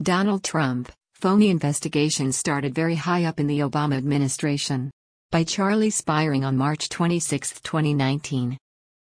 Donald Trump, phony investigations started very high up in the Obama administration. By Charlie Spiring on March 26, 2019.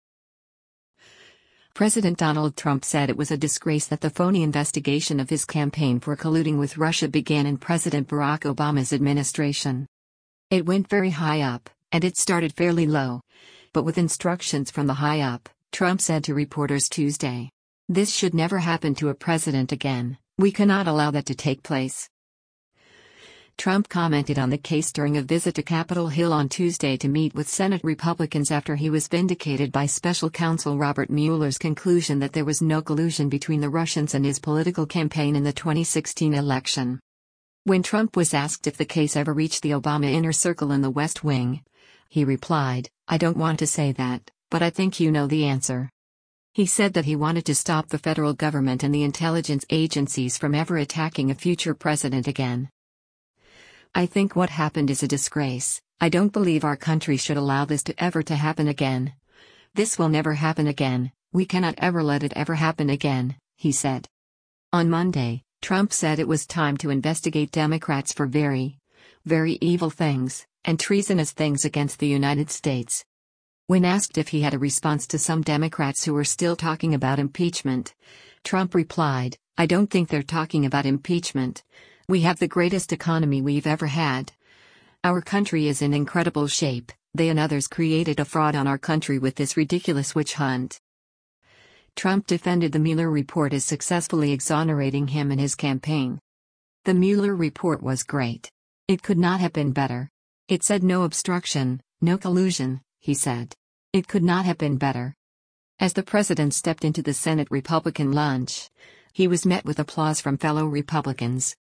President Donald Trump said it was a disgrace that the phony investigation of his campaign for colluding with Russia began in President Barack Obama's administration. It went very high up, and it started fairly low. But with instructions from the high up, Trump said to reporters Tuesday. This should never happen to a president again. We cannot allow that to take place. Trump commented on the case during a visit to Capitol Hill on Tuesday to meet with Senate Republicans after he was vindicated by special counsel Robert Mueller's conclusion that there was no collusion between the Russians and his political campaign in the 2016 election. When Trump was asked if the case ever reached the Obama inner circle in the West Wing, he replied, "I don't want to say that, but I think you know the answer." He said that he wanted to stop the federal government and the intelligence agencies from ever attacking a future president again. "I think what happened is a disgrace. I don't believe our country should allow this to ever to happen again. This will never happen again. We cannot ever let it ever happen again," he said. On Monday, Trump said it was time to investigate Democrats for very, very evil things, and treasonous things against the United States. When asked if he had a response to some Democrats who were still talking about impeachment, Trump replied, "I don't think they're talking about impeachment. We have the greatest economy we've ever had. Our country is in incredible shape. They and others created a fraud on our country with this ridiculous witch hunt." Trump defended the Mueller report as successfully exonerating him and his campaign. "The Mueller report was great. It could not have been better. It said no obstruction, no collusion," he said. "It could not have been better." As the president stepped into the Senate Republican lunch, he was met with applause from fellow Republicans.